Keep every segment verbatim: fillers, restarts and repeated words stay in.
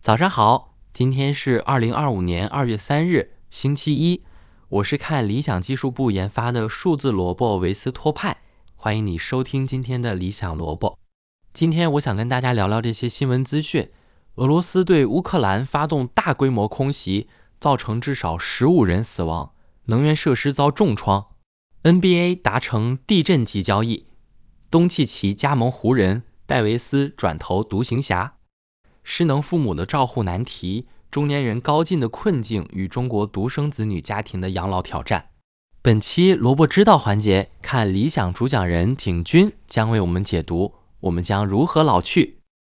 早上好，今天是二零二五年二月三日，星期一。我是看理想技术部研发的数字萝卜维斯托派，欢迎你收听今天的理想萝卜。今天我想跟大家聊聊这些新闻资讯。俄罗斯对乌克兰发动大规模空袭，造成至少十五人死亡，能源设施遭重创。N B A 达成地震级交易，东契奇加盟湖人，戴维斯转投独行侠。失能父母的照护难题，中年人高进的困境与中国独生子女家庭的养老挑战。本期萝卜知道环节，看理想主讲人景军将为我们解读我们将如何老去。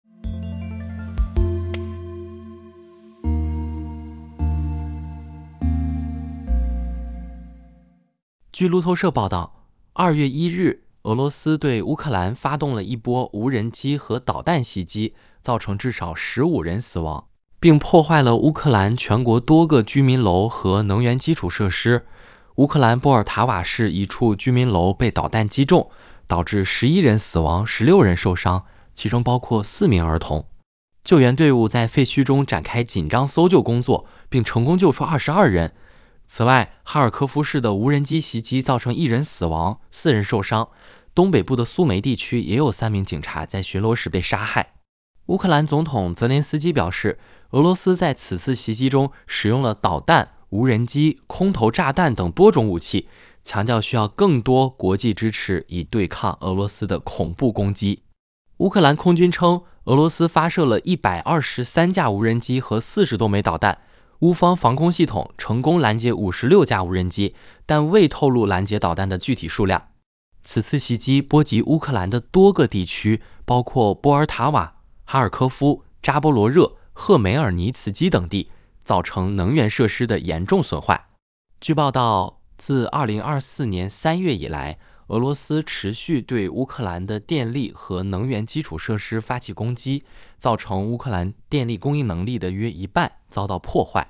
据路透社报道，二月一日，俄罗斯对乌克兰发动了一波无人机和导弹袭击，造成至少十五人死亡，并破坏了乌克兰全国多个居民楼和能源基础设施。乌克兰波尔塔瓦市一处居民楼被导弹击中，导致十一人死亡，十六人受伤，其中包括四名儿童。救援队伍在废墟中展开紧张搜救工作，并成功救出二十二人。此外，哈尔科夫市的无人机袭击造成一人死亡，四人受伤。东北部的苏梅地区也有三名警察在巡逻时被杀害。乌克兰总统泽连斯基表示，俄罗斯在此次袭击中使用了导弹、无人机、空投炸弹等多种武器，强调需要更多国际支持以对抗俄罗斯的恐怖攻击。乌克兰空军称，俄罗斯发射了一百二十三架无人机和四十多枚导弹，乌方防空系统成功拦截五十六架无人机，但未透露拦截导弹的具体数量。此次袭击波及乌克兰的多个地区，包括波尔塔瓦、哈尔科夫、扎波罗热、赫梅尔尼茨基等地，造成能源设施的严重损坏。据报道，自二零二四年三月以来，俄罗斯持续对乌克兰的电力和能源基础设施发起攻击，造成乌克兰电力供应能力的约一半遭到破坏。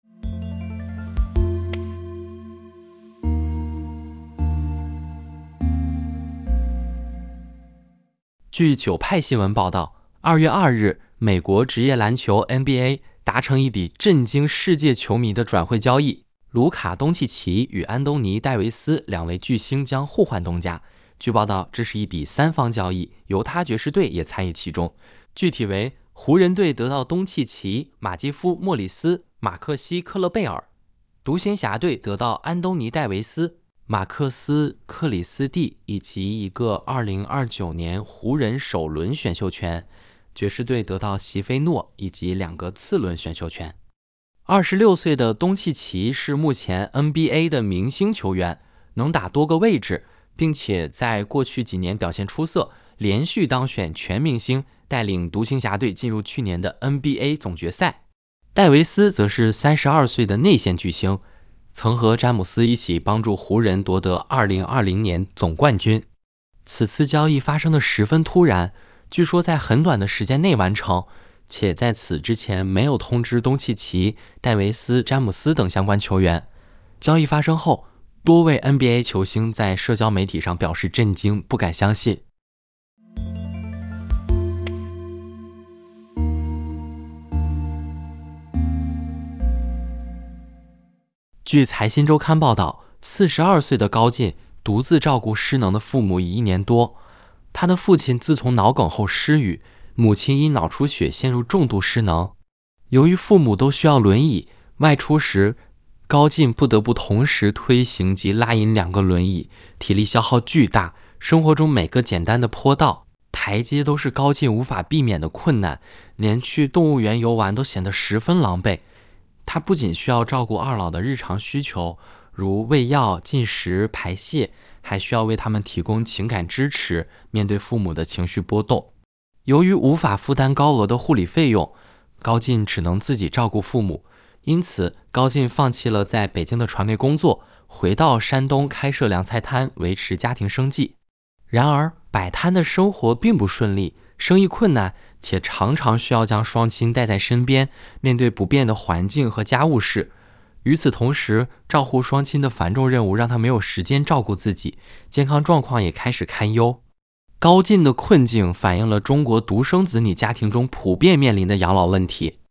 据九派新闻报道，二月二日，美国职业篮球 N B A 达成一笔震惊世界球迷的转会交易，卢卡·东契奇与安东尼·戴维斯两位巨星将互换东家。据报道，这是一笔三方交易，犹他爵士队也参与其中。具体为，湖人队得到东契奇、马基夫·莫里斯、马克西·克勒贝尔；独行侠队得到安东尼·戴维斯、马克斯·克里斯蒂以及一个二零二九年湖人首轮选秀权，爵士队得到席菲诺以及两个次轮选秀权。二十六岁的东契奇是目前 N B A 的明星球员，能打多个位置，并且在过去几年表现出色，连续当选全明星，带领独行侠队进入去年的 N B A 总决赛。戴维斯则是三十二岁的内线巨星，曾和詹姆斯一起帮助湖人夺得二零二零年总冠军。此次交易发生的十分突然，据说在很短的时间内完成，且在此之前没有通知东契奇、戴维斯、詹姆斯等相关球员。交易发生后，多位 N B A 球星在社交媒体上表示震惊，不敢相信。据财新周刊报道，四十二岁的高进独自照顾失能的父母已一年多。他的父亲自从脑梗后失语，母亲因脑出血陷入重度失能。由于父母都需要轮椅，外出时高进不得不同时推行及拉引两个轮椅，体力消耗巨大。生活中每个简单的坡道、台阶都是高进无法避免的困难，连去动物园游玩都显得十分狼狈。他不仅需要照顾二老的日常需求，如喂药、进食、排泄，还需要为他们提供情感支持，面对父母的情绪波动。由于无法负担高额的护理费用，高进只能自己照顾父母，因此高进放弃了在北京的传媒工作，回到山东开设凉菜摊，维持家庭生计。然而摆摊的生活并不顺利，生意困难，且常常需要将双亲带在身边，面对不便的环境和家务事。与此同时，照顾双亲的繁重任务让他没有时间照顾自己，健康状况也开始堪忧。高进的困境反映了中国独生子女家庭中普遍面临的养老问题。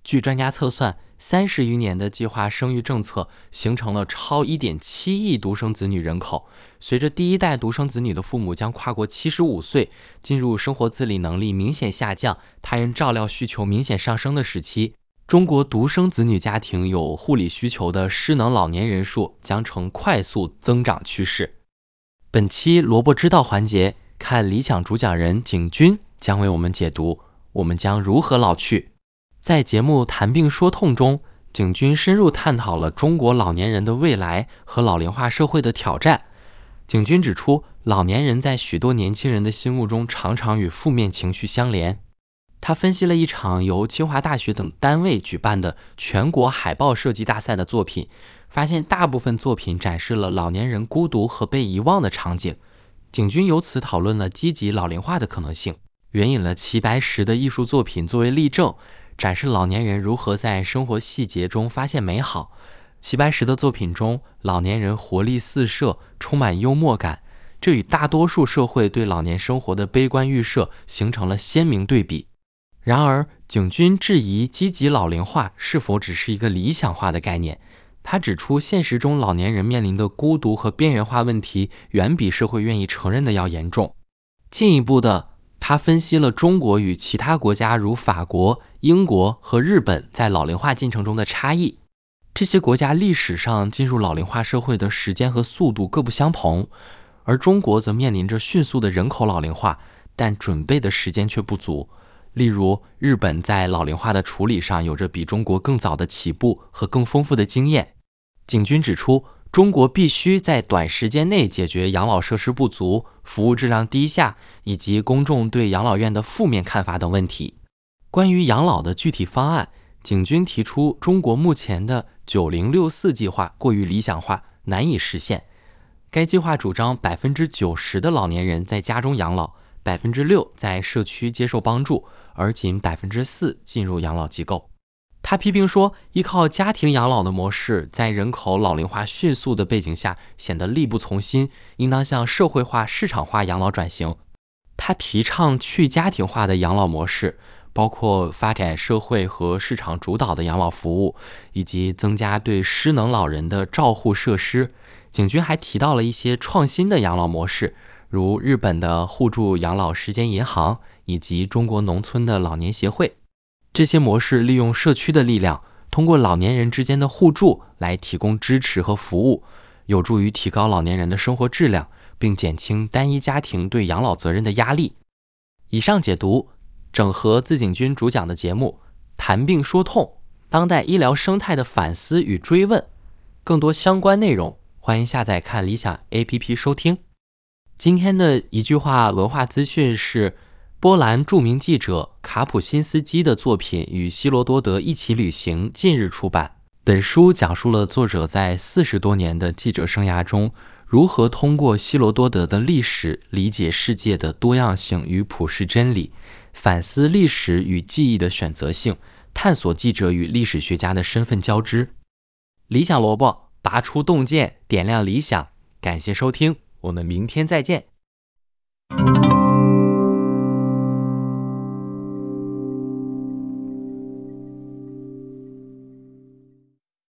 据专家测算，三十余年的计划生育政策形成了超 一点七亿独生子女人口。随着第一代独生子女的父母将跨过七十五岁，进入生活自理能力明显下降、他人照料需求明显上升的时期，中国独生子女家庭有护理需求的失能老年人数将呈快速增长趋势。本期萝卜知道环节，看理想主讲人景军将为我们解读我们将如何老去。在节目谈病说痛中，景军深入探讨了中国老年人的未来和老龄化社会的挑战。景军指出，老年人在许多年轻人的心目中常常与负面情绪相连。他分析了一场由清华大学等单位举办的全国海报设计大赛的作品，发现大部分作品展示了老年人孤独和被遗忘的场景。景军由此讨论了积极老龄化的可能性，援引了齐白石的艺术作品作为例证，展示老年人如何在生活细节中发现美好。齐白石的作品中，老年人活力四射，充满幽默感，这与大多数社会对老年生活的悲观预设形成了鲜明对比。然而，景军质疑积极老龄化是否只是一个理想化的概念。他指出，现实中老年人面临的孤独和边缘化问题远比社会愿意承认的要严重。进一步的，他分析了中国与其他国家如法国、英国和日本在老龄化进程中的差异。这些国家历史上进入老龄化社会的时间和速度各不相同，而中国则面临着迅速的人口老龄化，但准备的时间却不足。例如，日本在老龄化的处理上有着比中国更早的起步和更丰富的经验。景军指出，中国必须在短时间内解决养老设施不足、服务质量低下以及公众对养老院的负面看法等问题。关于养老的具体方案，景军提出，中国目前的九零六四计划过于理想化，难以实现。该计划主张 百分之九十 的老年人在家中养老， 百分之六 在社区接受帮助，而仅 百分之四 进入养老机构。他批评说，依靠家庭养老的模式在人口老龄化迅速的背景下显得力不从心，应当向社会化、市场化养老转型。他提倡去家庭化的养老模式，包括发展社会和市场主导的养老服务，以及增加对失能老人的照护设施。景军还提到了一些创新的养老模式，如日本的互助养老时间银行以及中国农村的老年协会。这些模式利用社区的力量，通过老年人之间的互助来提供支持和服务，有助于提高老年人的生活质量，并减轻单一家庭对养老责任的压力。以上解读整合自景军主讲的节目谈病说痛，当代医疗生态的反思与追问。更多相关内容，欢迎下载看理想 A P P 收听。今天的一句话文化资讯是波兰著名记者卡普辛斯基的作品《与希罗多德一起旅行》近日出版。本书讲述了作者在四十多年的记者生涯中，如何通过希罗多德的历史理解世界的多样性与普世真理，反思历史与记忆的选择性，探索记者与历史学家的身份交织。理想萝卜，拔出洞见，点亮理想。感谢收听，我们明天再见。